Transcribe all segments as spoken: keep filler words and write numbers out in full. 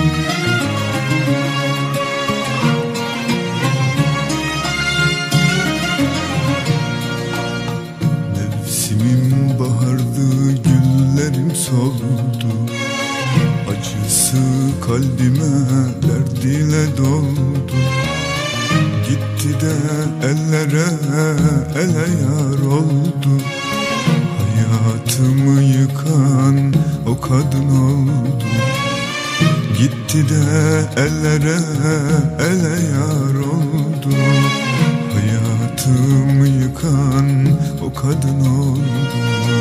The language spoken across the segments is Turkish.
Mevsimim bahardı, güllerim soldu. Acısı kalbime derdiyle doldu. Gitti de ellere ele yar oldu. Hayatımı yıkan o kadın oldu. Gitti de ellere ele yar oldu. Hayatımı yıkan o kadın oldu.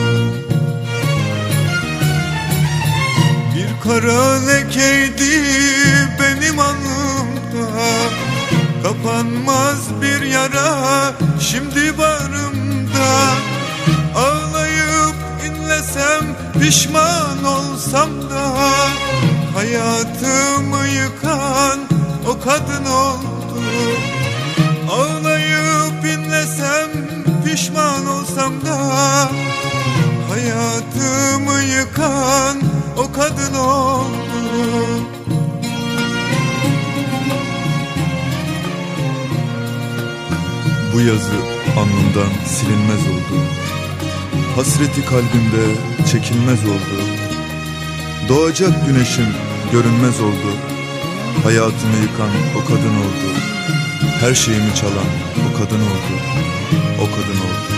Bir kara lekeydi benim alnımda, kapanmaz bir yara şimdi bağrımda. Ağlayıp inlesem, pişman olsam da, hayatımı yıkan o kadın oldu. Ağlayıp inlesem, pişman olsam da, hayatımı yıkan o kadın oldu. Bu yazı alnımdan silinmez oldu. Hasreti kalbimde çekilmez oldu. Doğacak güneşim görünmez oldu. Hayatımı yıkan o kadın oldu. Her şeyimi çalan o kadın oldu. O kadın oldu.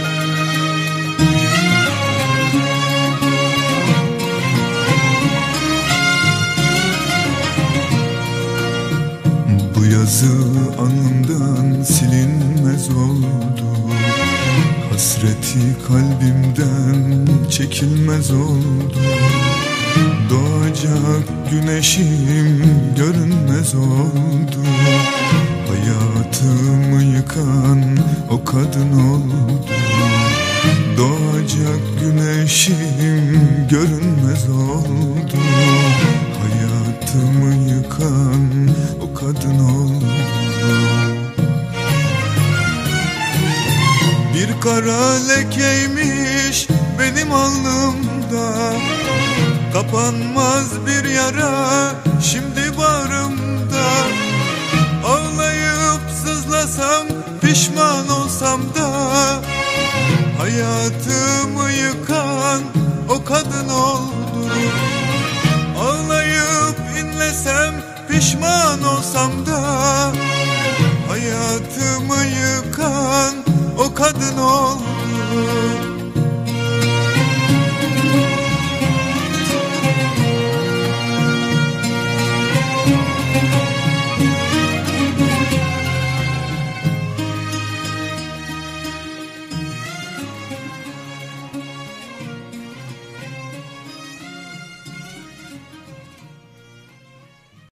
Bu yazı anımdan silinmez oldu. Hasreti kalbimden çekilmez oldu. Doğacak güneşim görünmez oldu. Hayatımı yıkan o kadın oldu. Doğacak güneşim görünmez oldu. Hayatımı yıkan o kadın oldu. Bir kara lekeymiş benim alnımda, kapanmaz bir yara şimdi bağrımda. Ağlayıp sızlasam, pişman olsam da, hayatımı yıkan o kadın oldu. Ağlayıp inlesem, pişman olsam da, hayatımı yıkan o kadın oldu.